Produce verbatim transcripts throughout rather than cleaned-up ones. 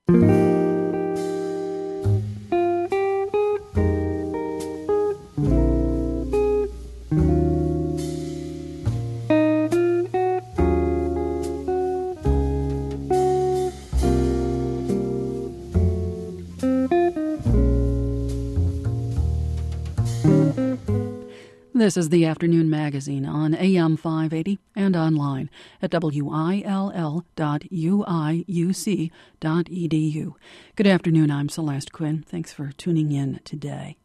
This is the Afternoon Magazine on A M five eighty and online at W I L L dot U I U C dot E D U. Good afternoon, I'm Celeste Quinn. Thanks for tuning in today.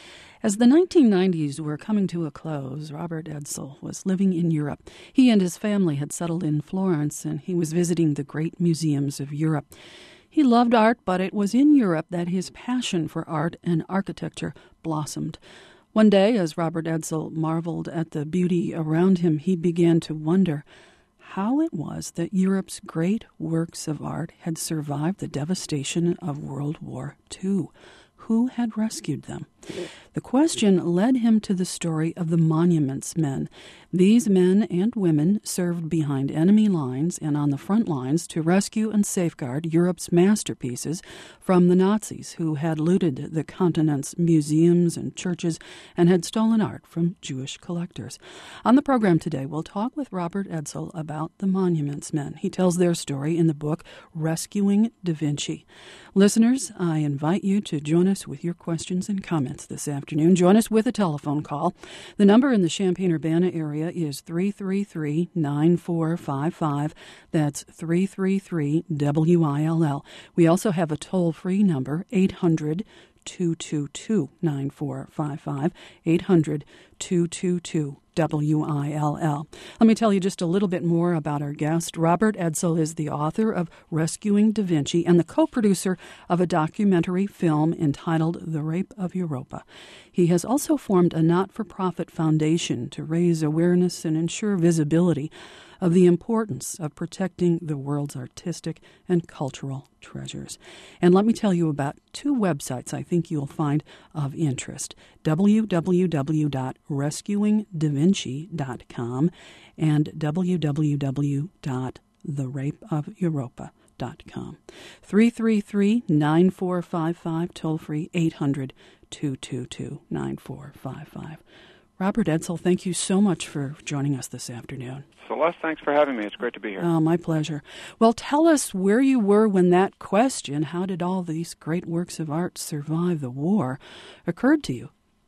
As the nineteen nineties were coming to a close, Robert Edsel was living in Europe. He and his family had settled in Florence, and he was visiting the great museums of Europe. He loved art, but it was in Europe that his passion for art and architecture blossomed. One day, as Robert Edsel marveled at the beauty around him, he began to wonder how it was that Europe's great works of art had survived the devastation of World War Two. Who had rescued them? The question led him to the story of the Monuments Men. These men and women served behind enemy lines and on the front lines to rescue and safeguard Europe's masterpieces from the Nazis, who had looted the continent's museums and churches and had stolen art from Jewish collectors. On the program today, we'll talk with Robert Edsel about the Monuments Men. He tells their story in the book Rescuing Da Vinci. Listeners, I invite you to join us with your questions and comments this afternoon. Join us with a telephone call. The number in the Champaign-Urbana area is three three three, nine four five five. That's three three three W I L L. We also have a toll-free number, eight hundred, two two two, nine four five five, eight hundred, two two two, W I L L. Let me tell you just a little bit more about our guest. Robert Edsel is the author of Rescuing Da Vinci and the co-producer of a documentary film entitled The Rape of Europa. He has also formed a not-for-profit foundation to raise awareness and ensure visibility of the importance of protecting the world's artistic and cultural treasures. And let me tell you about two websites I think you'll find of interest, w w w dot rescuing da vinci dot com and w w w dot the rape of europa dot com. three three three, nine four five five, toll free eight hundred, two two two, nine four five five. Robert Edsel, thank you so much for joining us this afternoon. Celeste, thanks for having me. It's great to be here. Oh, my pleasure. Well, tell us where you were when that question, how did all these great works of art survive the war, occurred to you.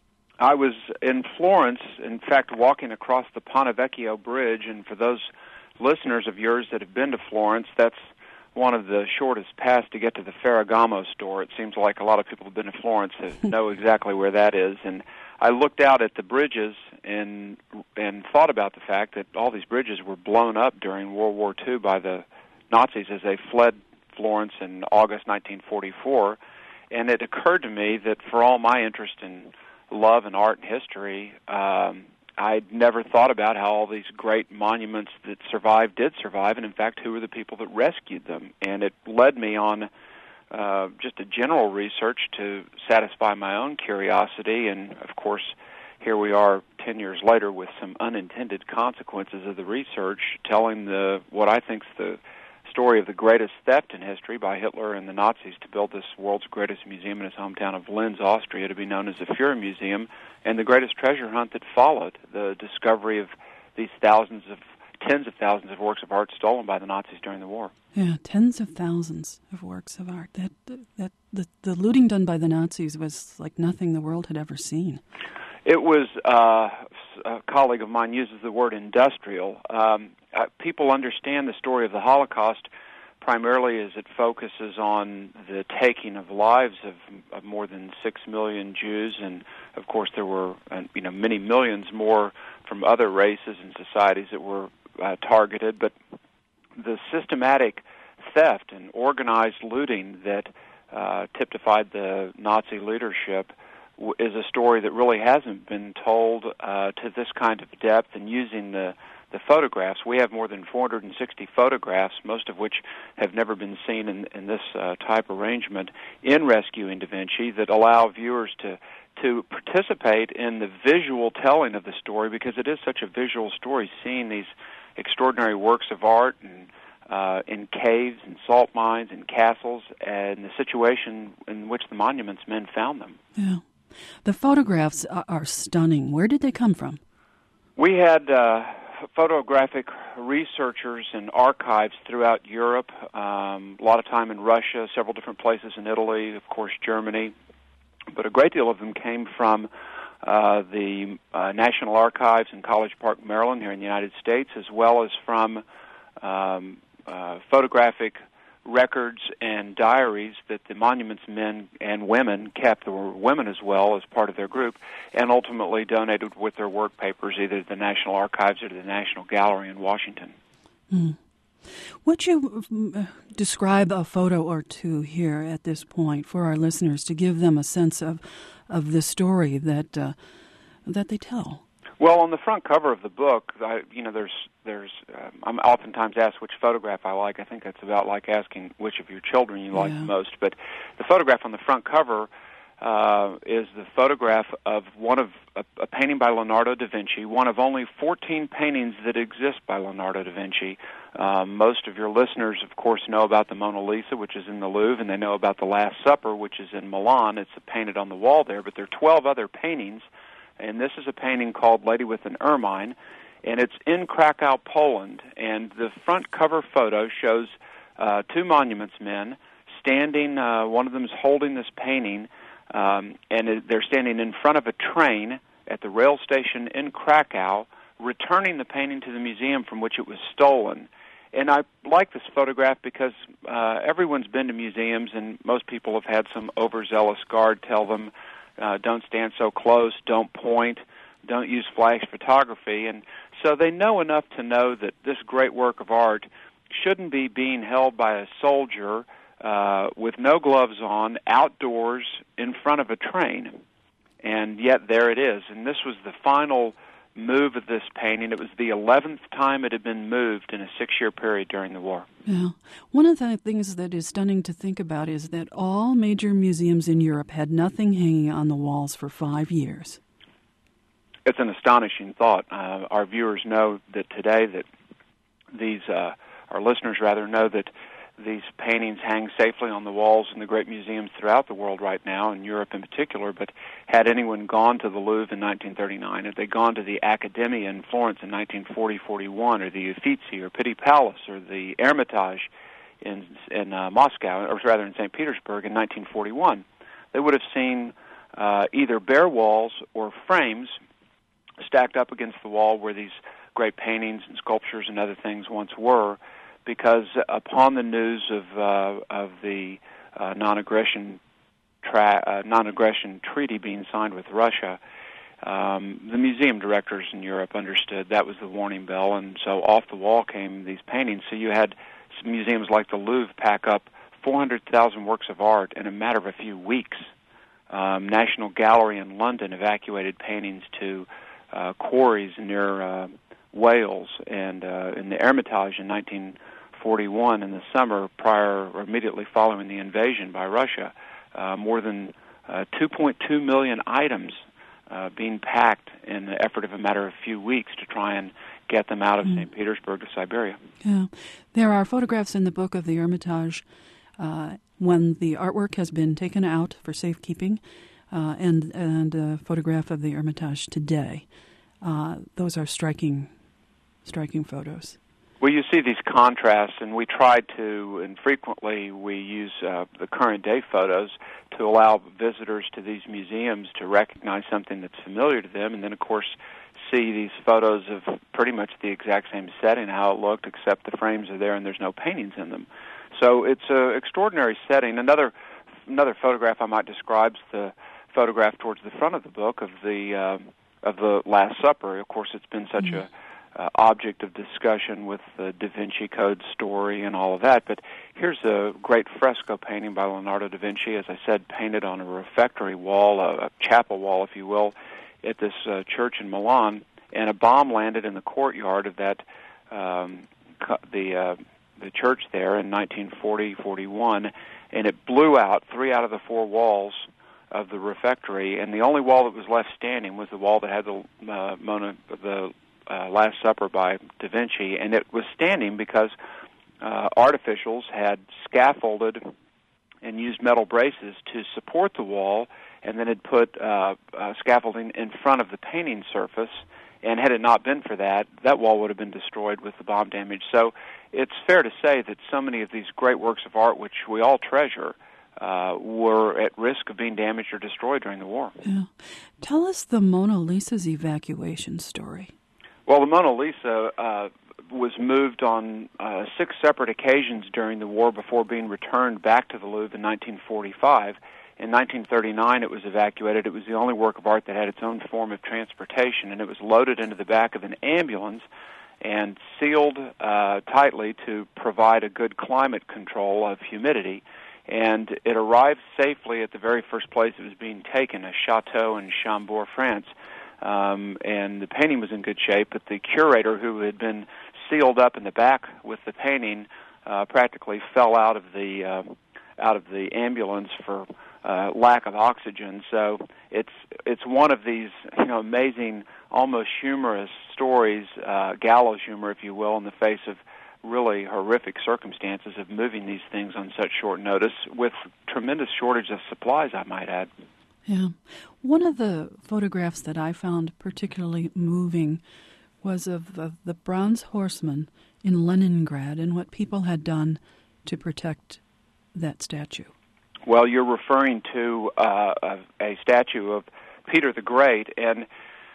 I was in Florence, in fact, walking across the Ponte Vecchio Bridge, and for those listeners of yours that have been to Florence, that's one of the shortest paths to get to the Ferragamo store. It seems like a lot of people who have been to Florence know exactly where that is, and I looked out at the bridges and and thought about the fact that all these bridges were blown up during World War Two by the Nazis as they fled Florence in August nineteen forty-four. And it occurred to me that for all my interest in love and art and history, um, I'd never thought about how all these great monuments that survived did survive, and in fact, who were the people that rescued them. And it led me on Uh, just a general research to satisfy my own curiosity, and of course, here we are ten years later with some unintended consequences of the research, telling the what I think is the story of the greatest theft in history by Hitler and the Nazis to build this world's greatest museum in his hometown of Linz, Austria, to be known as the Führer Museum, and the greatest treasure hunt that followed, the discovery of these thousands of tens of thousands of works of art stolen by the Nazis during the war. Yeah, tens of thousands of works of art. That that the, the looting done by the Nazis was like nothing the world had ever seen. It was, uh, a colleague of mine uses the word industrial. Um, uh, people understand the story of the Holocaust primarily as it focuses on the taking of lives of, of more than six million Jews, and of course there were uh, you know many millions more from other races and societies that were uh, targeted. But the systematic theft and organized looting that uh, typified the Nazi leadership w- is a story that really hasn't been told uh, to this kind of depth, and using the the photographs. We have more than four hundred sixty photographs, most of which have never been seen in, in this uh, type arrangement, in Rescuing Da Vinci, that allow viewers to to participate in the visual telling of the story, because it is such a visual story, seeing these extraordinary works of art and uh, in caves and salt mines and castles, and the situation in which the Monuments Men found them. Yeah. The photographs are, are stunning. Where did they come from? We had uh, photographic researchers and archives throughout Europe, um, a lot of time in Russia, several different places in Italy, of course Germany, but a great deal of them came from uh, the uh, National Archives in College Park, Maryland, here in the United States, as well as from um, uh, photographic records and diaries that the Monuments Men and women kept. There were women as well as part of their group, and ultimately donated with their work papers either to the National Archives or to the National Gallery in Washington. Mm. Would you uh, describe a photo or two here at this point for our listeners to give them a sense of of the story that uh, that they tell? Well, on the front cover of the book, I, you know, there's, there's. Um, I'm oftentimes asked which photograph I like. I think it's about like asking which of your children you like yeah. the most. But the photograph on the front cover uh, is the photograph of one of a, a painting by Leonardo da Vinci, one of only fourteen paintings that exist by Leonardo da Vinci. Um, most of your listeners, of course, know about the Mona Lisa, which is in the Louvre, and they know about the Last Supper, which is in Milan. It's painted on the wall there, but there are twelve other paintings. And this is a painting called Lady with an Ermine, and it's in Krakow, Poland. And the front cover photo shows uh, two Monuments Men standing. Uh, one of them is holding this painting, um, and it, they're standing in front of a train at the rail station in Krakow, returning the painting to the museum from which it was stolen. And I like this photograph because uh, everyone's been to museums, and most people have had some overzealous guard tell them, Uh, don't stand so close, don't point, don't use flash photography. And so they know enough to know that this great work of art shouldn't be being held by a soldier uh, with no gloves on, outdoors, in front of a train. And yet there it is. And this was the final move of this painting. It was the eleventh time it had been moved in a six-year period during the war. Yeah. One of the things that is stunning to think about is that all major museums in Europe had nothing hanging on the walls for five years. It's an astonishing thought. Uh, our viewers know that today that these, uh, our listeners rather, know that these paintings hang safely on the walls in the great museums throughout the world right now, in Europe in particular. But had anyone gone to the Louvre in nineteen thirty-nine, had they gone to the Accademia in Florence in nineteen forty forty-one, or the Uffizi or Pitti Palace, or the Hermitage in in uh, Moscow, or rather in Saint Petersburg in nineteen forty-one, they would have seen uh, either bare walls or frames stacked up against the wall where these great paintings and sculptures and other things once were. Because upon the news of uh, of the uh, non-aggression tra- uh, non-aggression treaty being signed with Russia, um, the museum directors in Europe understood that was the warning bell, and so off the wall came these paintings. So you had museums like the Louvre pack up four hundred thousand works of art in a matter of a few weeks. Um, National Gallery in London evacuated paintings to uh, quarries near uh, Wales, and uh, in the Hermitage in nineteen forty-one, in the summer prior or immediately following the invasion by Russia, uh, more than uh, two point two million items uh, being packed in the effort of a matter of a few weeks to try and get them out of mm. Saint Petersburg to Siberia. Yeah, there are photographs in the book of the Hermitage uh, when the artwork has been taken out for safekeeping, uh, and and a photograph of the Hermitage today. Uh, those are striking, striking photos. Well, you see these contrasts, and we try to, and frequently we use uh, the current-day photos to allow visitors to these museums to recognize something that's familiar to them, and then, of course, see these photos of pretty much the exact same setting, how it looked, except the frames are there and there's no paintings in them. So it's an extraordinary setting. Another another photograph I might describe is the photograph towards the front of the book of the uh, of the Last Supper. Of course, it's been such mm-hmm. a Uh, object of discussion with the Da Vinci Code story and all of that. But here's a great fresco painting by Leonardo da Vinci, as I said, painted on a refectory wall, a, a chapel wall, if you will, at this uh, church in Milan. And a bomb landed in the courtyard of that um, the uh, the church there in nineteen forty forty-one, and it blew out three out of the four walls of the refectory. And the only wall that was left standing was the wall that had the uh, Mona the Uh, Last Supper by Da Vinci, and it was standing because uh, artificials had scaffolded and used metal braces to support the wall, and then had put uh, uh, scaffolding in front of the painting surface. And had it not been for that, that wall would have been destroyed with the bomb damage. So it's fair to say that so many of these great works of art, which we all treasure, uh, were at risk of being damaged or destroyed during the war. Yeah. Tell us the Mona Lisa's evacuation story. Well, the Mona Lisa uh, was moved on uh, six separate occasions during the war before being returned back to the Louvre in nineteen forty-five. In nineteen thirty-nine, it was evacuated. It was the only work of art that had its own form of transportation, and it was loaded into the back of an ambulance and sealed uh, tightly to provide a good climate control of humidity. And it arrived safely at the very first place it was being taken, a chateau in Chambord, France. Um, and the painting was in good shape, but the curator, who had been sealed up in the back with the painting, uh, practically fell out of the uh, out of the ambulance for uh, lack of oxygen. So it's it's one of these you know amazing, almost humorous stories, uh, gallows humor, if you will, in the face of really horrific circumstances of moving these things on such short notice with tremendous shortage of supplies, I might add. Yeah. One of the photographs that I found particularly moving was of the, the Bronze Horseman in Leningrad and what people had done to protect that statue. Well, you're referring to uh, a, a statue of Peter the Great, and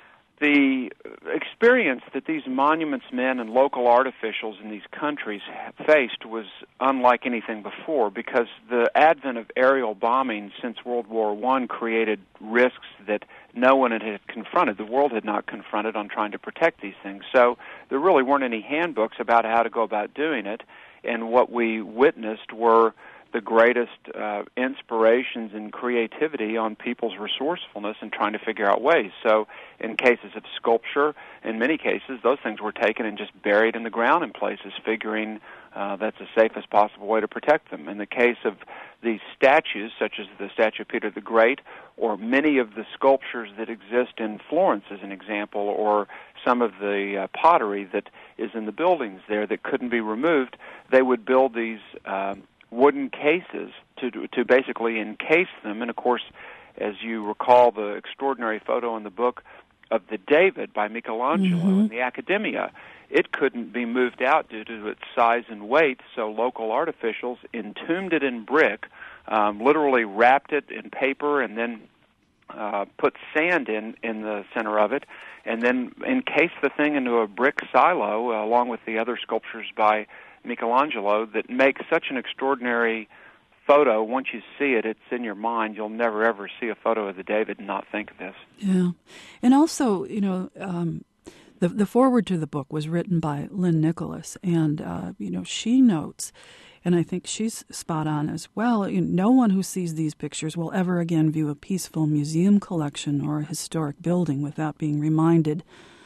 the experience that these monuments men and local art officials in these countries faced was unlike anything before, because the advent of aerial bombing since World War One created risks that no one had confronted. The world had not confronted on trying to protect these things. So there really weren't any handbooks about how to go about doing it, and what we witnessed were the greatest uh, inspirations and creativity on people's resourcefulness in trying to figure out ways. So in cases of sculpture, in many cases, those things were taken and just buried in the ground in places, figuring uh, that's the safest possible way to protect them. In the case of these statues, such as the statue of Peter the Great, or many of the sculptures that exist in Florence, as an example, or some of the uh, pottery that is in the buildings there that couldn't be removed, they would build these um, wooden cases to to basically encase them. And of course, as you recall, the extraordinary photo in the book of the David by Michelangelo mm-hmm. in the Accademia, it couldn't be moved out due to its size and weight, so local art officials entombed it in brick, um, literally wrapped it in paper, and then uh, put sand in, in the center of it, and then encased the thing into a brick silo, uh, along with the other sculptures by Michelangelo, that makes such an extraordinary photo. Once you see it, it's in your mind. You'll never, ever see a photo of the David and not think of this. Yeah. And also, you know, um, the the foreword to the book was written by Lynn Nicholas, and, uh, you know, she notes, and I think she's spot on as well, you know, no one who sees these pictures will ever again view a peaceful museum collection or a historic building without being reminded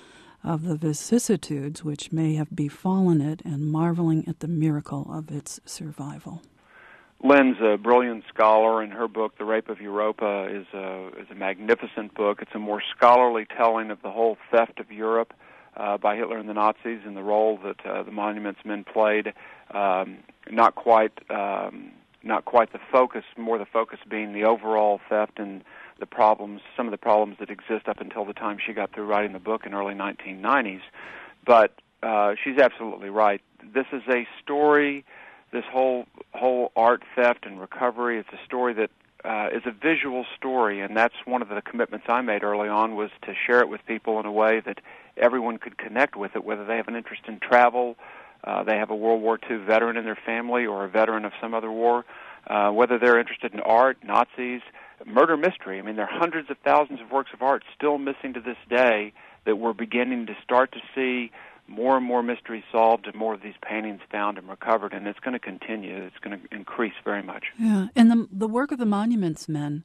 of the vicissitudes which may have befallen it and marveling at the miracle of its survival. Lynn's a brilliant scholar, and her book, The Rape of Europa, is a, is a magnificent book. It's a more scholarly telling of the whole theft of Europe uh, by Hitler and the Nazis and the role that uh, the monuments men played. Um, not quite, um, not quite the focus, more the focus being the overall theft and the problems, some of the problems that exist up until the time she got through writing the book in early nineteen nineties. But uh, she's absolutely right. This is a story, this whole whole art theft and recovery, it's a story that uh, is a visual story, and that's one of the commitments I made early on, was to share it with people in a way that everyone could connect with it, whether they have an interest in travel, uh, they have a World War Two veteran in their family or a veteran of some other war, uh, whether they're interested in art, Nazis, murder mystery. I mean, there are hundreds of thousands of works of art still missing to this day that we're beginning to start to see more and more mysteries solved and more of these paintings found and recovered, and it's going to continue. It's going to increase very much. Yeah, and the the work of the Monuments Men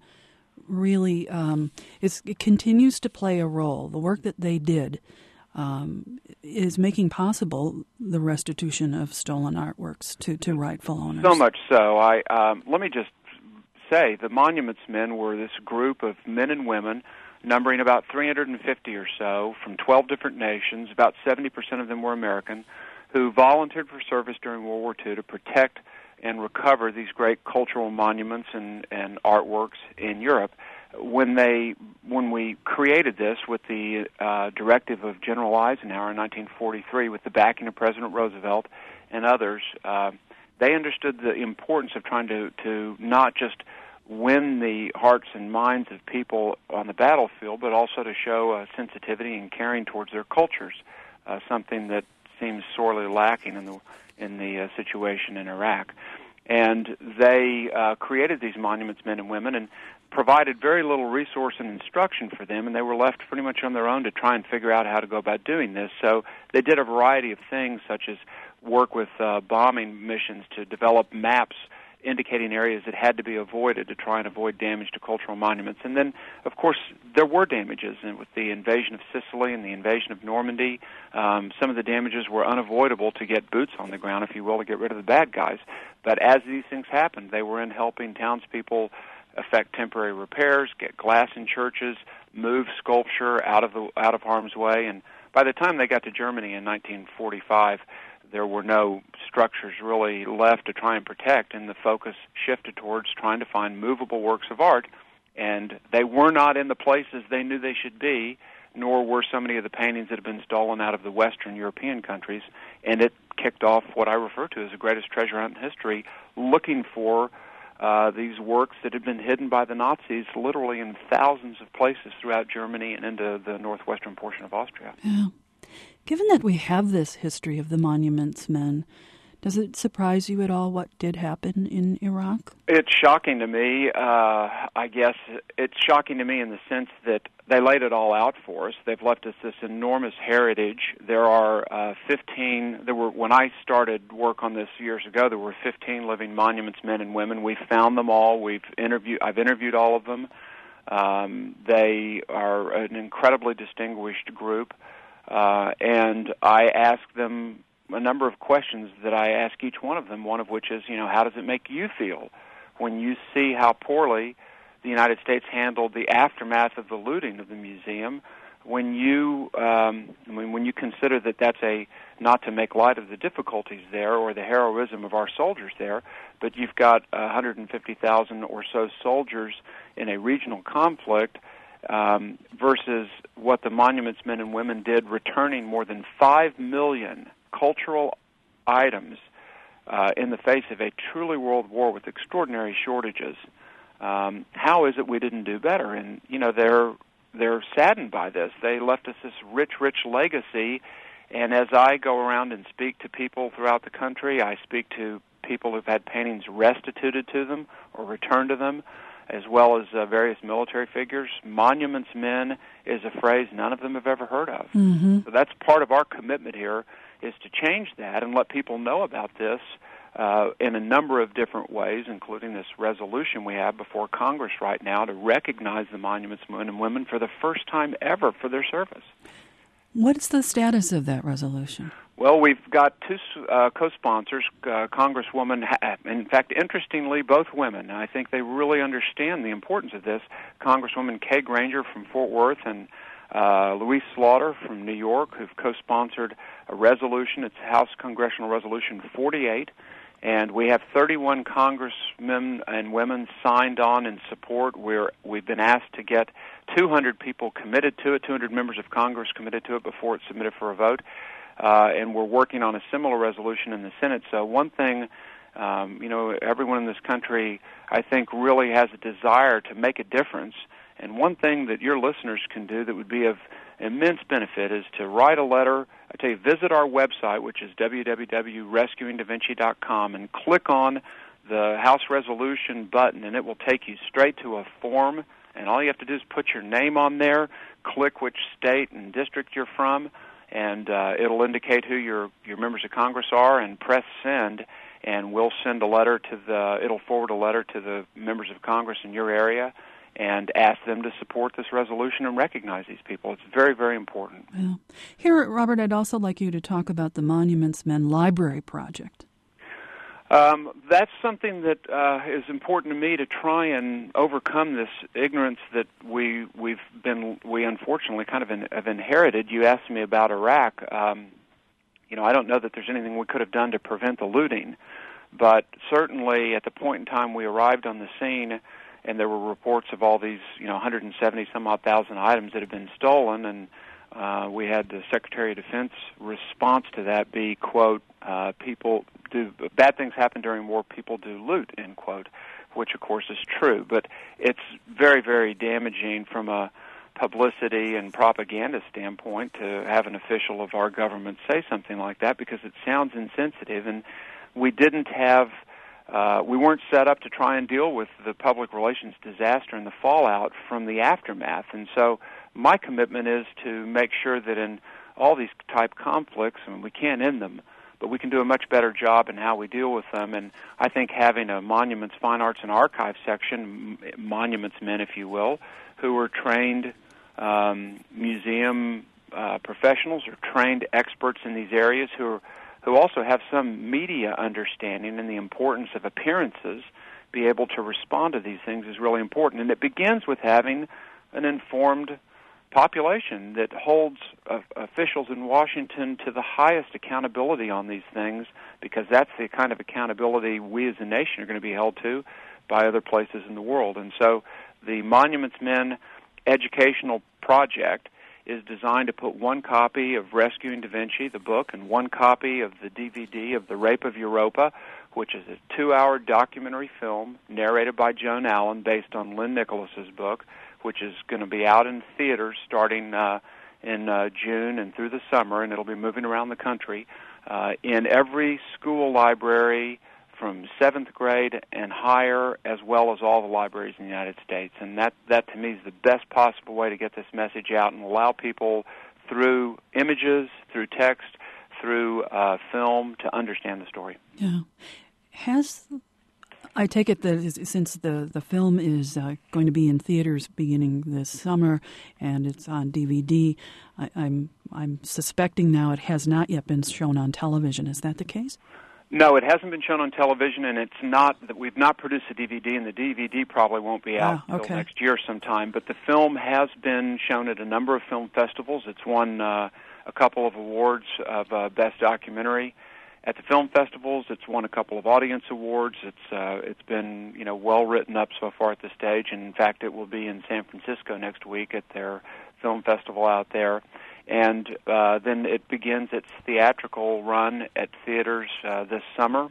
really um, is, it continues to play a role. The work that they did um, is making possible the restitution of stolen artworks to, to rightful owners. So much so. I um, let me just say the Monuments Men were this group of men and women numbering about three hundred fifty or so from twelve different nations. About seventy percent of them were American, who volunteered for service during World War Two to protect and recover these great cultural monuments and, and artworks in Europe. When they, when we created this with the uh, directive of General Eisenhower in nineteen forty-three, with the backing of President Roosevelt and others, uh, they understood the importance of trying to, to not just win the hearts and minds of people on the battlefield, but also to show uh, sensitivity and caring towards their cultures, uh, something that seems sorely lacking in the in the uh, situation in Iraq. And they uh, created these monuments, men and women, and provided very little resource and instruction for them, and they were left pretty much on their own to try and figure out how to go about doing this. So they did a variety of things, such as work with uh, bombing missions to develop maps indicating areas that had to be avoided to try and avoid damage to cultural monuments. And then, of course, there were damages, and with the invasion of Sicily and the invasion of Normandy, um, some of the damages were unavoidable to get boots on the ground, if you will, to get rid of the bad guys. But as these things happened, they were in helping townspeople effect temporary repairs, get glass in churches, move sculpture out of the out of harm's way. And by the time they got to Germany in nineteen forty-five, there were no structures really left to try and protect, and the focus shifted towards trying to find movable works of art. And they were not in the places they knew they should be, nor were so many of the paintings that had been stolen out of the Western European countries. And it kicked off what I refer to as the greatest treasure hunt in history, looking for uh, these works that had been hidden by the Nazis literally in thousands of places throughout Germany and into the northwestern portion of Austria. Yeah. Given that we have this history of the monuments men, does it surprise you at all what did happen in Iraq? It's shocking to me. Uh, I guess it's shocking to me in the sense that they laid it all out for us. They've left us this enormous heritage. There are uh, fifteen. There were when I started work on this years ago. There were fifteen living monuments men and women. We found them all. We've interviewed. I've interviewed all of them. Um, they are an incredibly distinguished group. Uh, and I ask them a number of questions that I ask each one of them, one of which is, you know, how does it make you feel when you see how poorly the United States handled the aftermath of the looting of the museum, when you um, I mean, when you consider that that's a, not to make light of the difficulties there or the heroism of our soldiers there, but you've got one hundred fifty thousand or so soldiers in a regional conflict, Um, versus what the monuments men and women did, returning more than five million cultural items uh, in the face of a truly world war with extraordinary shortages. Um, how is it we didn't do better? And, you know, they're they're saddened by this. They left us this rich, rich legacy, and as I go around and speak to people throughout the country, I speak to people who've had paintings restituted to them or returned to them, as well as uh, various military figures. Monuments men is a phrase none of them have ever heard of. Mm-hmm. So that's part of our commitment here, is to change that and let people know about this uh, in a number of different ways, including this resolution we have before Congress right now to recognize the monuments men and women for the first time ever for their service. What's the status of that resolution? Well, we've got two uh, co-sponsors, uh, Congresswoman, in fact, interestingly, both women. I think they really understand the importance of this. Congresswoman Kay Granger from Fort Worth and uh, Louise Slaughter from New York, who've co-sponsored a resolution. It's House Congressional Resolution forty-eight, and we have thirty-one congressmen and women signed on in support. We're, we've been asked to get two hundred people committed to it, two hundred members of Congress committed to it before it's submitted for a vote. Uh, and we're working on a similar resolution in the Senate. So one thing, um, you know, everyone in this country, I think, really has a desire to make a difference. And one thing that your listeners can do that would be of immense benefit is to write a letter. I tell you, visit our website, which is w w w dot rescuing da vinci dot com, and click on the House Resolution button, and it will take you straight to a form. And all you have to do is put your name on there, click which state and district you're from, and uh, it'll indicate who your your members of Congress are, and press send, and we'll send a letter to the, it'll forward a letter to the members of Congress in your area and ask them to support this resolution and recognize these people. It's very, very important. Yeah. Here, Robert, I'd also like you to talk about the Monuments Men Library Project. Um, that's something that uh, is important to me, to try and overcome this ignorance that we we've been we unfortunately kind of in, have inherited. You asked me about Iraq. Um, you know, I don't know that there's anything we could have done to prevent the looting, but certainly at the point in time we arrived on the scene, and there were reports of all these, you know, one hundred seventy some odd thousand items that had been stolen, and uh, we had the Secretary of Defense response to that be, quote, uh, people do, bad things happen during war, people do loot, end quote, which of course is true. But it's very, very damaging from a publicity and propaganda standpoint to have an official of our government say something like that, because it sounds insensitive, and we didn't have Uh, we weren't set up to try and deal with the public relations disaster and the fallout from the aftermath. And so my commitment is to make sure that in all these type conflicts, I mean, we can't end them, but we can do a much better job in how we deal with them. And I think having a Monuments, Fine Arts, and Archives section, monuments men, if you will, who are trained um, museum uh, professionals or trained experts in these areas who are who also have some media understanding and the importance of appearances, be able to respond to these things is really important. And it begins with having an informed population that holds uh, officials in Washington to the highest accountability on these things, because that's the kind of accountability we as a nation are going to be held to by other places in the world. And so the Monuments Men educational project is designed to put one copy of Rescuing Da Vinci, the book, and one copy of the D V D of The Rape of Europa, which is a two-hour documentary film narrated by Joan Allen based on Lynn Nicholas's book, which is going to be out in theaters starting uh, in uh, June and through the summer, and it'll be moving around the country. Uh, in every school library from seventh grade and higher, as well as all the libraries in the United States. And that, that to me, is the best possible way to get this message out and allow people through images, through text, through uh, film to understand the story. Yeah. Has, I take it that since the, the film is uh, going to be in theaters beginning this summer and it's on D V D, I, I'm, I'm suspecting now it has not yet been shown on television. Is that the case? No, it hasn't been shown on television, and it's not that we've not produced a D V D, and the D V D probably won't be out ah, okay. until next year sometime. But the film has been shown at a number of film festivals. It's won uh, a couple of awards of uh, Best Documentary at the film festivals. It's won a couple of audience awards. It's uh, it's been you know well written up so far at this stage, and in fact, it will be in San Francisco next week at their film festival out there. And uh, then it begins its theatrical run at theaters uh, this summer,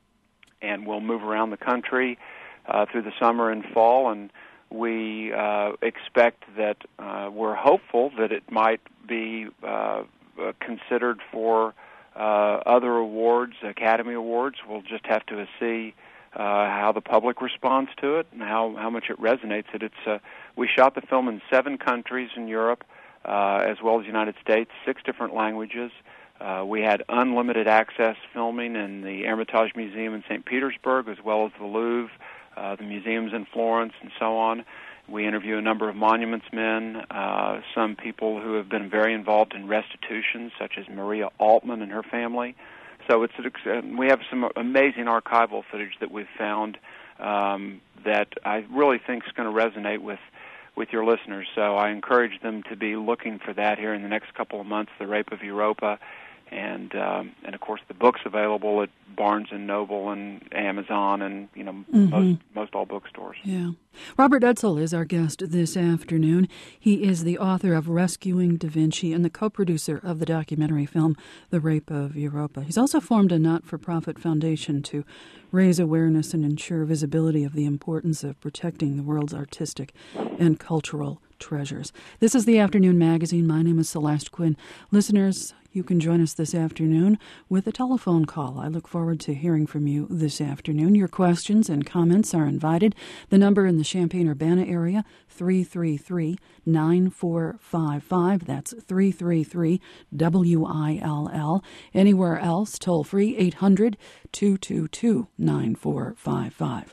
and we'll move around the country uh, through the summer and fall, and we uh, expect that uh, we're hopeful that it might be uh, considered for uh, other awards, Academy Awards. We'll just have to see uh, how the public responds to it and how, how much it resonates. It, it's uh, we shot the film in seven countries in Europe, Uh, as well as the United States, six different languages. Uh, we had unlimited access filming in the Hermitage Museum in Saint Petersburg, as well as the Louvre, uh, the museums in Florence, and so on. We interview a number of monuments men, uh, some people who have been very involved in restitution, such as Maria Altman and her family. So it's we have some amazing archival footage that we've found um, that I really think is going to resonate with with your listeners. So I encourage them to be looking for that here in the next couple of months, The Rape of Europa. And, um, and of course, the book's available at Barnes and Noble and Amazon and, you know, mm-hmm. most, most all bookstores. Yeah. Robert Edsel is our guest this afternoon. He is the author of Rescuing Da Vinci and the co-producer of the documentary film The Rape of Europa. He's also formed a not-for-profit foundation to raise awareness and ensure visibility of the importance of protecting the world's artistic and cultural treasures. This is the Afternoon Magazine. My name is Celeste Quinn. Listeners, you can join us this afternoon with a telephone call. I look forward to hearing from you this afternoon. Your questions and comments are invited. The number in the Champaign-Urbana area, three three three, nine four five five. That's three three three, W I L L. Anywhere else, toll free, eight hundred, two two two, nine four five five.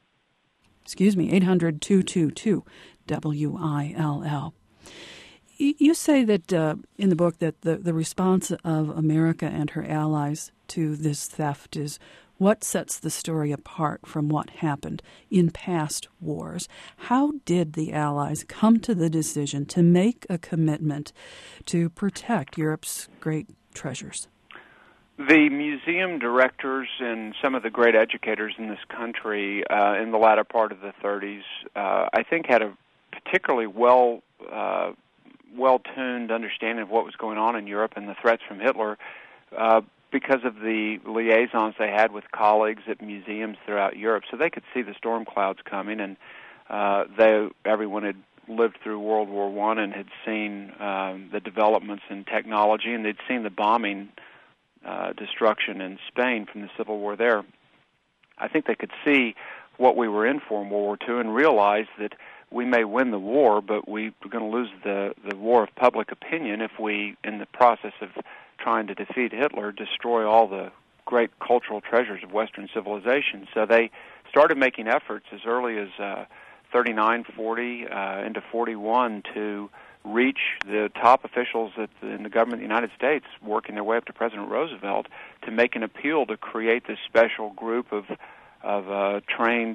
Excuse me, eight hundred, two two two, W I L L. You say that uh, in the book that the, the response of America and her allies to this theft is what sets the story apart from what happened in past wars. How did the Allies come to the decision to make a commitment to protect Europe's great treasures? The museum directors and some of the great educators in this country uh, in the latter part of the thirties, uh, I think, had a particularly well uh, well-tuned understanding of what was going on in Europe and the threats from Hitler uh, because of the liaisons they had with colleagues at museums throughout Europe. So they could see the storm clouds coming, and uh, they everyone had lived through World War One and had seen um, the developments in technology, and they'd seen the bombing uh, destruction in Spain from the Civil War there. I think they could see what we were in for in World War Two and realize that we may win the war, but we're going to lose the, the war of public opinion if we, in the process of trying to defeat Hitler, destroy all the great cultural treasures of Western civilization. So they started making efforts as early as uh, thirty-nine, forty, uh, into forty-one to reach the top officials at the, in the government of the United States, working their way up to President Roosevelt, to make an appeal to create this special group of, of uh, trained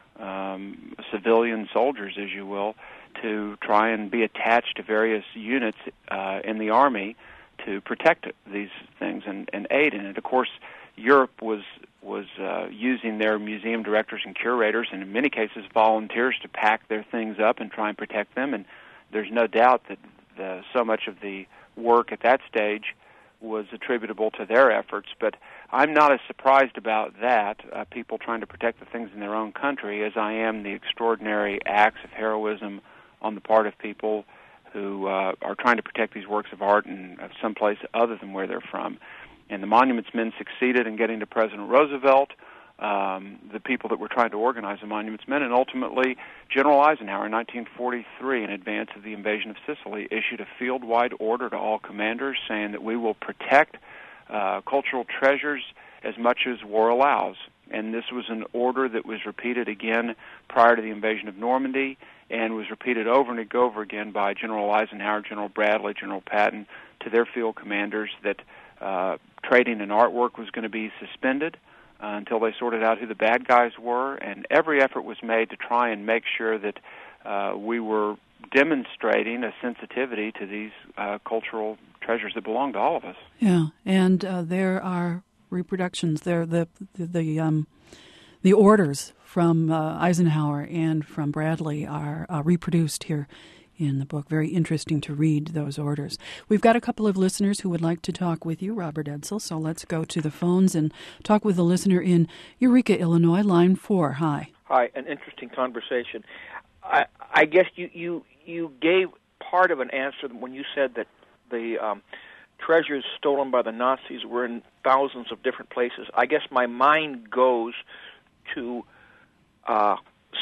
Um, civilian soldiers, as you will, to try and be attached to various units uh, in the Army to protect these things and, and aid in it. Of course, Europe was was uh, using their museum directors and curators, and in many cases volunteers, to pack their things up and try and protect them. And there's no doubt that the, so much of the work at that stage was attributable to their efforts, but I'm not as surprised about that, uh, people trying to protect the things in their own country, as I am the extraordinary acts of heroism on the part of people who uh, are trying to protect these works of art in uh, someplace other than where they're from. And the Monuments Men succeeded in getting to President Roosevelt, um, the people that were trying to organize the Monuments Men, and ultimately General Eisenhower in nineteen forty-three, in advance of the invasion of Sicily, issued a field-wide order to all commanders saying that we will protect uh, cultural treasures as much as war allows. And this was an order that was repeated again prior to the invasion of Normandy, and was repeated over and over again by General Eisenhower, General Bradley, General Patton, to their field commanders, that uh, trading in artwork was going to be suspended Uh, until they sorted out who the bad guys were, and every effort was made to try and make sure that uh, we were demonstrating a sensitivity to these uh, cultural treasures that belong to all of us. Yeah, and uh, there are reproductions. There, the the the, um, the orders from uh, Eisenhower and from Bradley are uh, reproduced here in the book. Very interesting to read those orders. We've got a couple of listeners who would like to talk with you, Robert Edsel, so let's go to the phones and talk with the listener in Eureka, Illinois, line four. Hi. Hi, an interesting conversation. I, I guess you, you, you gave part of an answer when you said that the um, treasures stolen by the Nazis were in thousands of different places. I guess my mind goes to uh,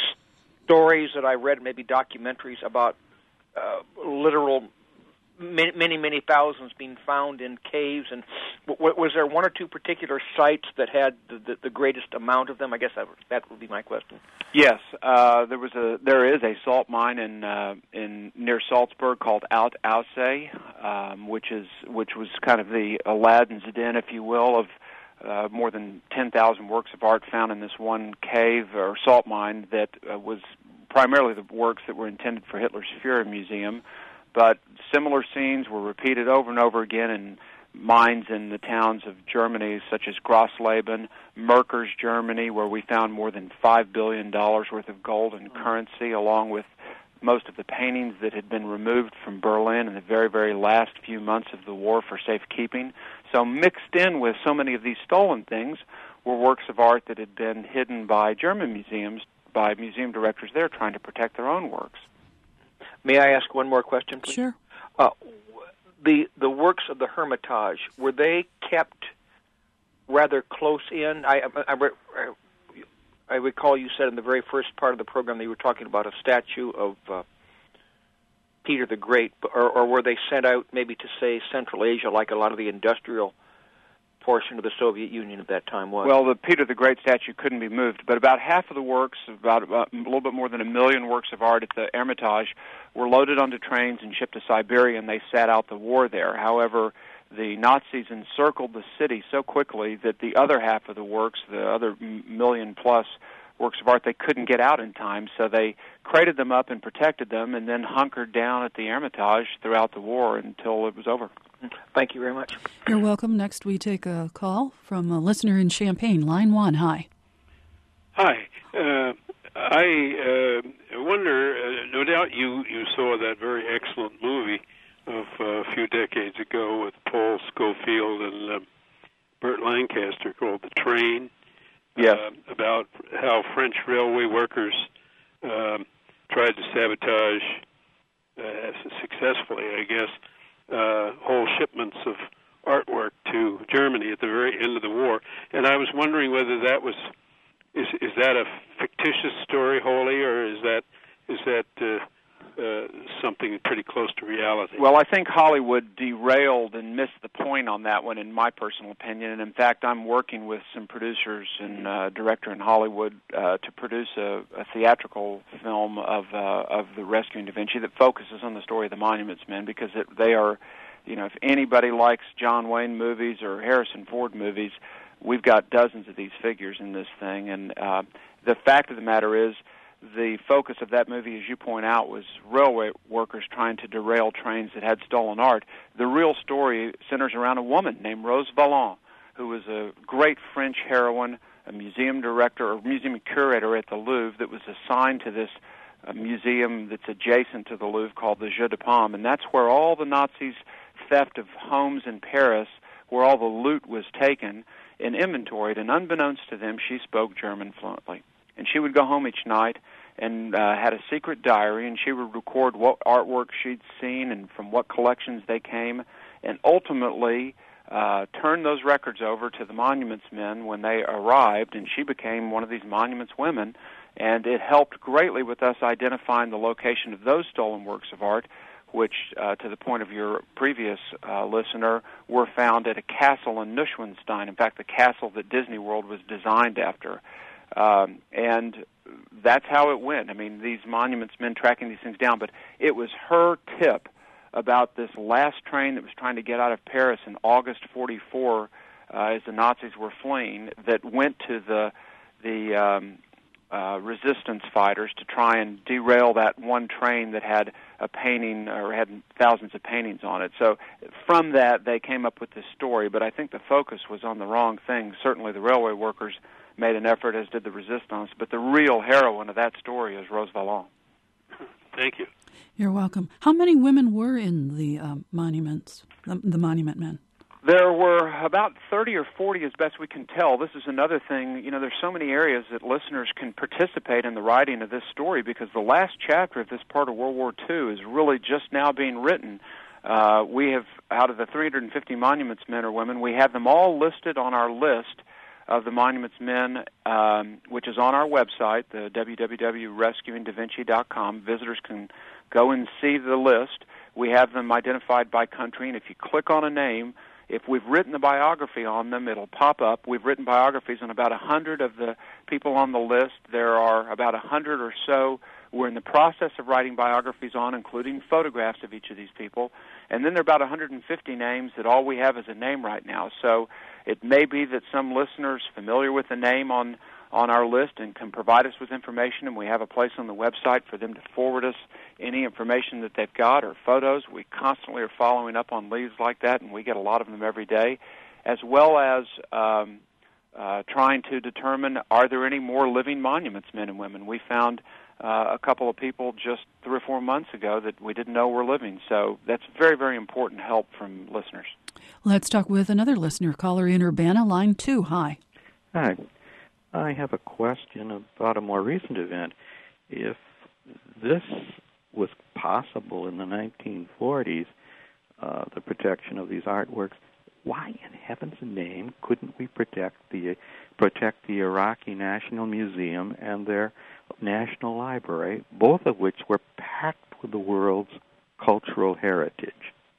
stories that I read, maybe documentaries about Uh, literal many, many, many thousands being found in caves. And w- was there one or two particular sites that had the, the, the greatest amount of them? I guess that, that would be my question. Yes, uh, there was a there is a salt mine in uh, in near Salzburg called Alt Aussee, um, which is which was kind of the Aladdin's den, if you will, of uh, more than ten thousand works of art found in this one cave or salt mine that uh, was primarily the works that were intended for Hitler's Fuhrer Museum, but similar scenes were repeated over and over again in mines in the towns of Germany, such as Grossleben, Merkers, Germany, where we found more than five billion dollars worth of gold and currency, along with most of the paintings that had been removed from Berlin in the very, very last few months of the war for safekeeping. So mixed in with so many of these stolen things were works of art that had been hidden by German museums, by museum directors there trying to protect their own works. May I ask one more question, please? Sure. Uh, the the works of the Hermitage, were they kept rather close in? I, I, I, I recall you said in the very first part of the program that you were talking about a statue of uh, Peter the Great, or, or were they sent out maybe to, say, Central Asia, like a lot of the industrial portion of the Soviet Union at that time was? Well, the Peter the Great statue couldn't be moved, but about half of the works, about, about a little bit more than a million works of art at the Hermitage, were loaded onto trains and shipped to Siberia, and they sat out the war there. However, the Nazis encircled the city so quickly that the other half of the works, the other million-plus works of art, they couldn't get out in time, so they crated them up and protected them and then hunkered down at the Hermitage throughout the war until it was over. Thank you very much. You're welcome. Next, we take a call from a listener in Champaign. Line one, hi. Hi. Uh, I uh, wonder, uh, no doubt you, you saw that very excellent movie of uh, a few decades ago with Paul Scofield and uh, Burt Lancaster called The Train. Yes. Uh, about how French railway workers um, tried to sabotage, uh, successfully, I guess, uh, whole shipments of artwork to Germany at the very end of the war. And I was wondering whether that was, is is that a fictitious story wholly, or is that is that uh, uh, something pretty close to reality? Well, I think Hollywood derailed and missed the point on that one, in my personal opinion. And in fact, I'm working with some producers and uh, director in Hollywood uh, to produce a, a theatrical film of uh, of the Rescuing Da Vinci that focuses on the story of the Monuments Men, because it, they are, you know, if anybody likes John Wayne movies or Harrison Ford movies, we've got dozens of these figures in this thing. And uh, the fact of the matter is, the focus of that movie, as you point out, was railway workers trying to derail trains that had stolen art. The real story centers around a woman named Rose Valland, who was a great French heroine, a museum director or museum curator at the Louvre that was assigned to this uh, museum that's adjacent to the Louvre called the Jeu de Paume, and that's where all the Nazis' theft of homes in Paris, where all the loot was taken and inventoried, and unbeknownst to them, she spoke German fluently. And she would go home each night and uh, had a secret diary, and she would record what artwork she'd seen and from what collections they came, and ultimately uh, turn those records over to the Monuments Men when they arrived, and she became one of these Monuments women, and it helped greatly with us identifying the location of those stolen works of art, which, uh, to the point of your previous uh, listener, were found at a castle in Neuschwanstein, in fact, the castle that Disney World was designed after. Um, and that's how it went. I mean, these Monuments Men tracking these things down, but it was her tip about this last train that was trying to get out of Paris in August forty-four, uh, as the Nazis were fleeing, that went to the the um, uh, resistance fighters to try and derail that one train that had a painting or had thousands of paintings on it. So from that, they came up with this story, but I think the focus was on the wrong thing. Certainly the railway workers made an effort, as did the resistance, but the real heroine of that story is Rose Valland. Thank you. You're welcome. How many women were in the um, monuments, the, the Monument Men? There were about thirty or forty, as best we can tell. This is another thing. You know, there's so many areas that listeners can participate in the writing of this story, because the last chapter of this part of World War Two is really just now being written. Uh, we have, out of the three hundred fifty Monuments Men or women, we have them all listed on our list of the Monuments Men, um, which is on our website, the w w w dot rescuing da vinci dot com. Visitors can go and see the list. We have them identified by country, and if you click on a name, if we've written a biography on them, it'll pop up. We've written biographies on about one hundred of the people on the list. There are about one hundred or so we're in the process of writing biographies on, including photographs of each of these people. And then there are about one hundred fifty names that all we have is a name right now. So it may be that some listeners familiar with the name on, on our list and can provide us with information, and we have a place on the website for them to forward us any information that they've got or photos. We constantly are following up on leads like that, and we get a lot of them every day, as well as um, uh, trying to determine, are there any more living monuments men and women? We found uh, a couple of people just three or four months ago that we didn't know were living. So that's very, very important help from listeners. Let's talk with another listener, caller in Urbana, line two. Hi. Hi. I have a question about a more recent event. If this was possible in the nineteen forties, uh, the protection of these artworks, why in heaven's name couldn't we protect the protect the Iraqi National Museum and their National Library, both of which were packed with the world's cultural heritage?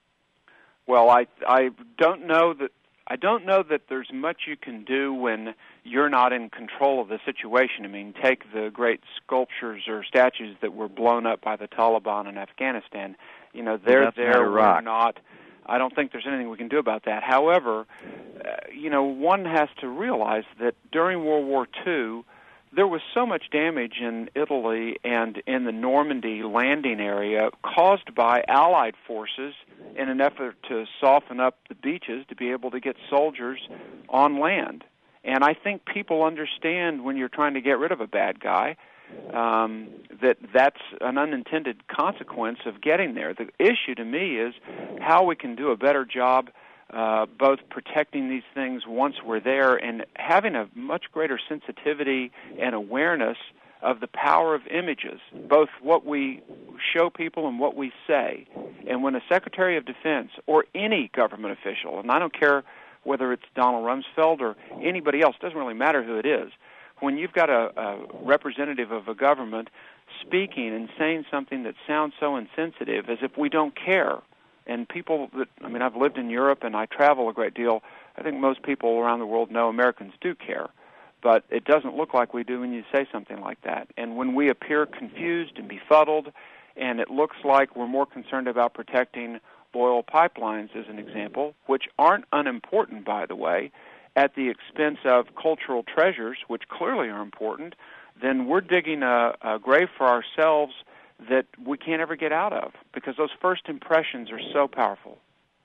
Well, I I don't know that I don't know that there's much you can do when you're not in control of the situation. I mean, take the great sculptures or statues that were blown up by the Taliban in Afghanistan. You know, they're well, there, we're not. I don't think there's anything we can do about that. However, uh, you know, one has to realize that during World War Two, there was so much damage in Italy and in the Normandy landing area caused by Allied forces in an effort to soften up the beaches to be able to get soldiers on land. And I think people understand when you're trying to get rid of a bad guy um, that that's an unintended consequence of getting there. The issue to me is how we can do a better job uh, both protecting these things once we're there and having a much greater sensitivity and awareness of the power of images, both what we show people and what we say. And when a Secretary of Defense or any government official, and I don't care whether it's Donald Rumsfeld or anybody else, doesn't really matter who it is, when you've got a, a representative of a government speaking and saying something that sounds so insensitive as if we don't care, and people that, I mean, I've lived in Europe and I travel a great deal, I think most people around the world know Americans do care. But it doesn't look like we do when you say something like that. And when we appear confused and befuddled, and it looks like we're more concerned about protecting oil pipelines, as an example, which aren't unimportant, by the way, at the expense of cultural treasures, which clearly are important, then we're digging a, a grave for ourselves that we can't ever get out of, because those first impressions are so powerful.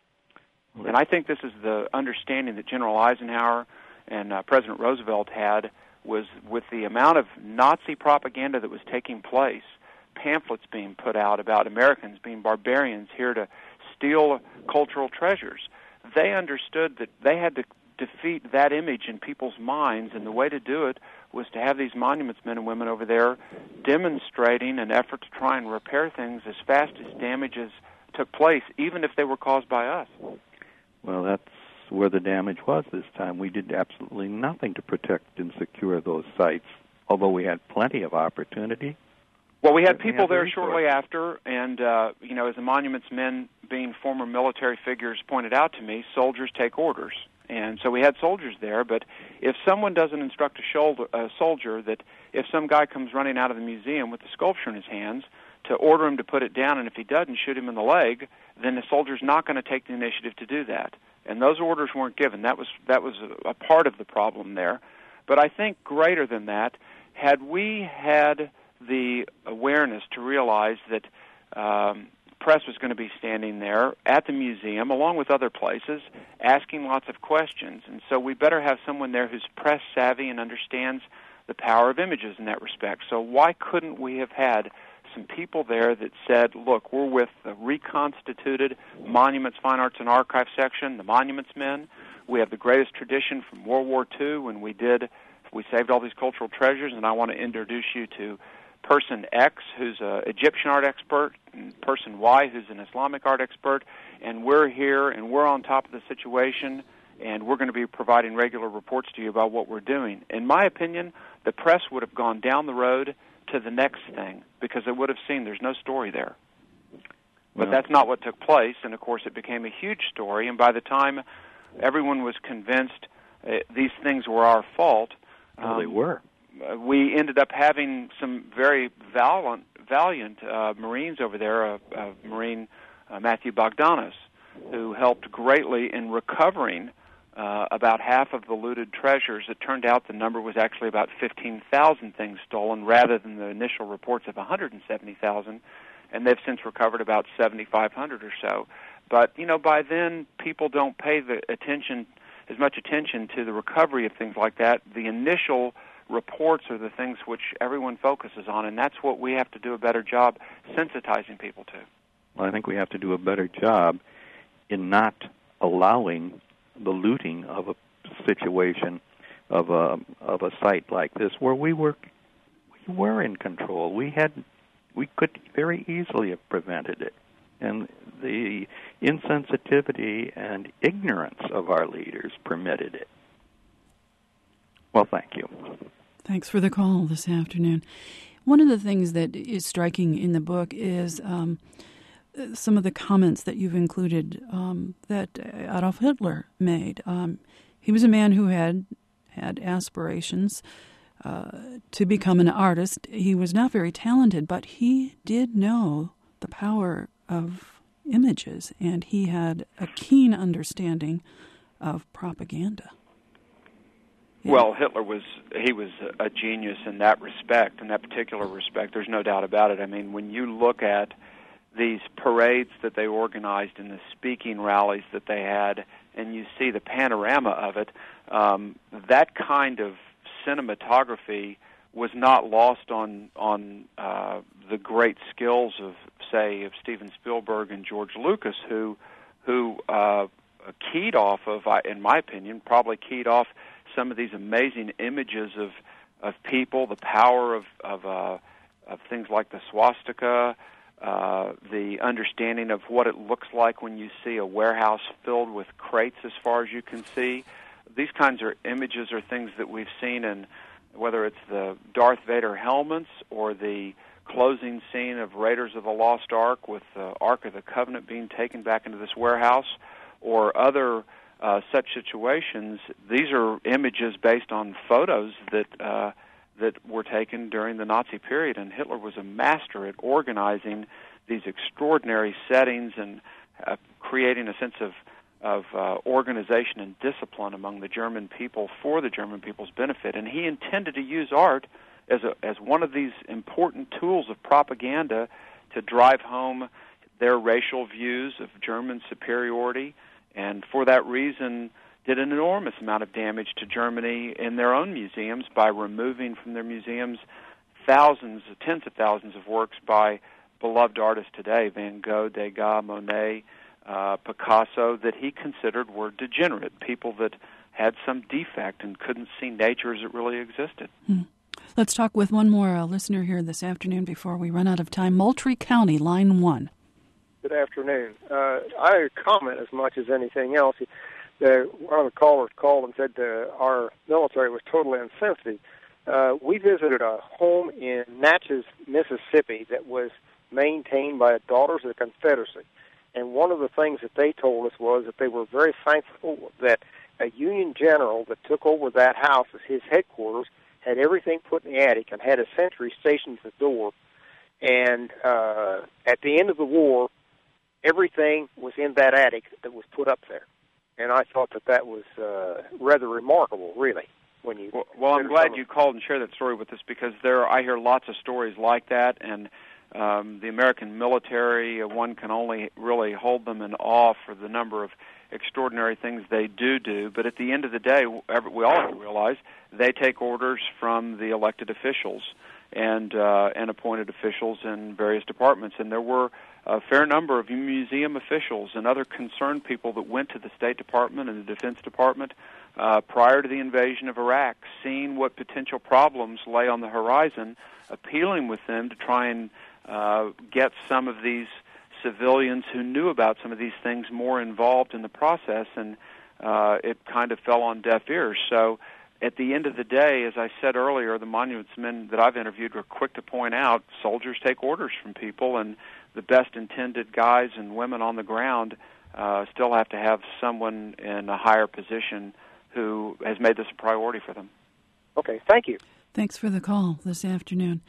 And I think this is the understanding that General Eisenhower and uh, President Roosevelt had, was with the amount of Nazi propaganda that was taking place, pamphlets being put out about Americans being barbarians here to steal cultural treasures. They understood that they had to defeat that image in people's minds, and the way to do it was to have these monuments men and women over there demonstrating an effort to try and repair things as fast as damages took place, even if they were caused by us. Well, that's where the damage was this time. We did absolutely nothing to protect and secure those sites, although we had plenty of opportunity. Well, we had people there shortly after, and, uh, you know, as the monuments men, being former military figures, pointed out to me, soldiers take orders. And so we had soldiers there, but if someone doesn't instruct a, shoulder, a soldier that if some guy comes running out of the museum with the sculpture in his hands, to order him to put it down, and if he doesn't, shoot him in the leg, then the soldier's not going to take the initiative to do that. And those orders weren't given. That was that was a, a part of the problem there. But I think greater than that, had we had the awareness to realize that um, press was going to be standing there at the museum, along with other places, asking lots of questions. And so we better have someone there who's press savvy and understands the power of images in that respect. So why couldn't we have had some people there that said, look, we're with the reconstituted Monuments, Fine Arts, and Archives section, the Monuments Men. We have the greatest tradition from World War Two when we did, we saved all these cultural treasures, and I want to introduce you to Person X, who's an Egyptian art expert, and Person Y, who's an Islamic art expert, and we're here, and we're on top of the situation, and we're going to be providing regular reports to you about what we're doing. In my opinion, the press would have gone down the road to the next thing, because it would have seen there's no story there. But well, that's not what took place, and of course it became a huge story, and by the time everyone was convinced uh, these things were our fault, well, um, they were. we ended up having some very valiant, valiant uh, Marines over there, uh, uh, Marine uh, Matthew Bogdanos, who helped greatly in recovering uh, about half of the looted treasures. It turned out the number was actually about fifteen thousand things stolen rather than the initial reports of one hundred seventy thousand, and they've since recovered about seventy-five hundred or so. But, you know, by then people don't pay the attention, as much attention to the recovery of things like that. The initial reports are the things which everyone focuses on, and that's what we have to do a better job sensitizing people to. Well, I think we have to do a better job in not allowing the looting of a situation of a of a site like this, where we were we were in control. We had we could very easily have prevented it, and the insensitivity and ignorance of our leaders permitted it. Well, thank you. Thanks for the call this afternoon. One of the things that is striking in the book is um, some of the comments that you've included um, that Adolf Hitler made. Um, he was a man who had had aspirations uh, to become an artist. He was not very talented, but he did know the power of images, and he had a keen understanding of propaganda. Yeah. Well, Hitler was he was a genius in that respect, in that particular respect. There's no doubt about it. I mean, when you look at these parades that they organized and the speaking rallies that they had, and you see the panorama of it, um, that kind of cinematography was not lost on on uh, the great skills of, say, of Steven Spielberg and George Lucas, who who uh, keyed off of, in my opinion, probably keyed off some of these amazing images of of people, the power of of, uh, of things like the swastika, uh, the understanding of what it looks like when you see a warehouse filled with crates as far as you can see. These kinds of images are things that we've seen in, whether it's the Darth Vader helmets or the closing scene of Raiders of the Lost Ark with the Ark of the Covenant being taken back into this warehouse, or other uh, such situations. These are images based on photos that uh, that were taken during the Nazi period, and Hitler was a master at organizing these extraordinary settings and uh, creating a sense of of uh, organization and discipline among the German people for the German people's benefit. And he intended to use art as a, as one of these important tools of propaganda to drive home their racial views of German superiority, and for that reason did an enormous amount of damage to Germany in their own museums by removing from their museums thousands, tens of thousands of works by beloved artists today, Van Gogh, Degas, Monet, uh, Picasso, that he considered were degenerate, people that had some defect and couldn't see nature as it really existed. Hmm. Let's talk with one more uh, listener here this afternoon before we run out of time. Moultrie County, line one. Good afternoon. Uh, I comment as much as anything else. The, one of the callers called and said uh, our military was totally insensitive. Uh, we visited a home in Natchez, Mississippi that was maintained by Daughters of the Confederacy. And one of the things that they told us was that they were very thankful that a Union general that took over that house as his headquarters had everything put in the attic and had a sentry stationed at the door. And uh, at the end of the war, everything was in that attic that was put up there. And I thought that that was uh, rather remarkable, really. When you well, well I'm glad you called and shared that story with us, because there I hear lots of stories like that, and um, the American military, uh, one can only really hold them in awe for the number of extraordinary things they do do. But at the end of the day, we all have to realize they take orders from the elected officials and uh, and appointed officials in various departments. And there were a fair number of museum officials and other concerned people that went to the State Department and the Defense Department uh, prior to the invasion of Iraq, seeing what potential problems lay on the horizon, appealing with them to try and uh, get some of these civilians who knew about some of these things more involved in the process, and uh, it kind of fell on deaf ears. So at the end of the day, as I said earlier, the monuments men that I've interviewed were quick to point out soldiers take orders from people, and the best intended guys and women on the ground uh, still have to have someone in a higher position who has made this a priority for them. Okay, thank you. Thanks for the call this afternoon.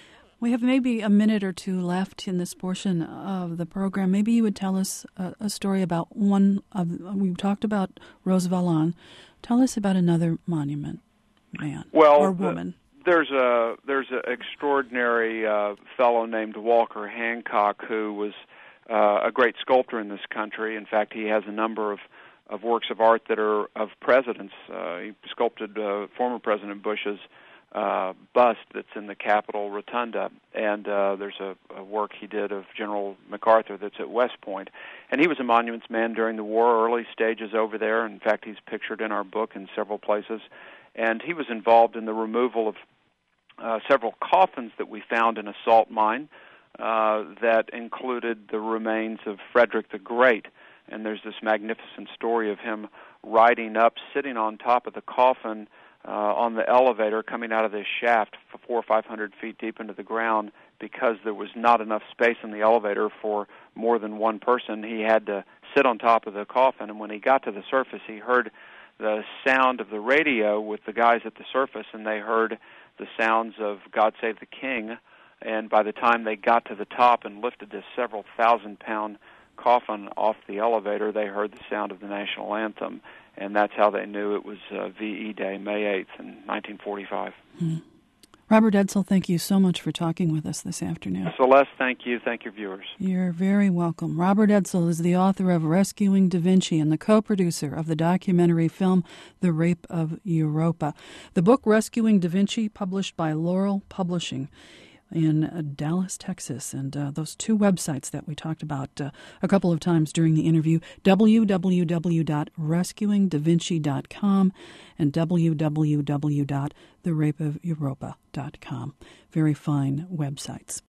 We have maybe a minute or two left in this portion of the program. Maybe you would tell us a, a story about one of, we've talked about Rose Valland. Tell us about another monument man well, or woman. The, There's a there's an extraordinary uh, fellow named Walker Hancock who was uh, a great sculptor in this country. In fact, he has a number of, of works of art that are of presidents. Uh, he sculpted uh, former President Bush's uh, bust that's in the Capitol Rotunda, and uh, there's a, a work he did of General MacArthur that's at West Point. And he was a monuments man during the war, early stages over there. In fact, he's pictured in our book in several places. And he was involved in the removal of uh, several coffins that we found in a salt mine uh, that included the remains of Frederick the Great. And there's this magnificent story of him riding up, sitting on top of the coffin uh, on the elevator, coming out of this shaft four or five hundred feet deep into the ground, because there was not enough space in the elevator for more than one person. He had to sit on top of the coffin, and when he got to the surface, he heard the sound of the radio with the guys at the surface, and they heard the sounds of God Save the King. And by the time they got to the top and lifted this several thousand pound coffin off the elevator, they heard the sound of the national anthem. and that's how they knew it was uh, V E Day, May eighth in nineteen forty-five. Hmm. Robert Edsall, thank you so much for talking with us this afternoon. Celeste, thank you. Thank your viewers. You're very welcome. Robert Edsall is the author of Rescuing Da Vinci and the co-producer of the documentary film The Rape of Europa. The book Rescuing Da Vinci, published by Laurel Publishing in uh, Dallas, Texas. And uh, those two websites that we talked about uh, a couple of times during the interview, w w w dot rescuing da vinci dot com and w w w dot the rape of europa dot com. Very fine websites.